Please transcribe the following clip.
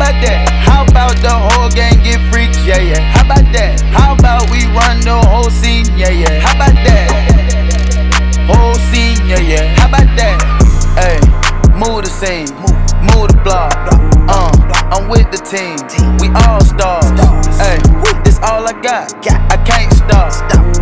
about that? How about the whole gang get freaks? Yeah, yeah. How about that? How about we run the whole scene? Yeah, yeah. How about that? Whole scene, yeah, yeah. How about that? Hey, move the scene, move the block. I'm with the team, we all stars. Hey, this all I got. I can't stop.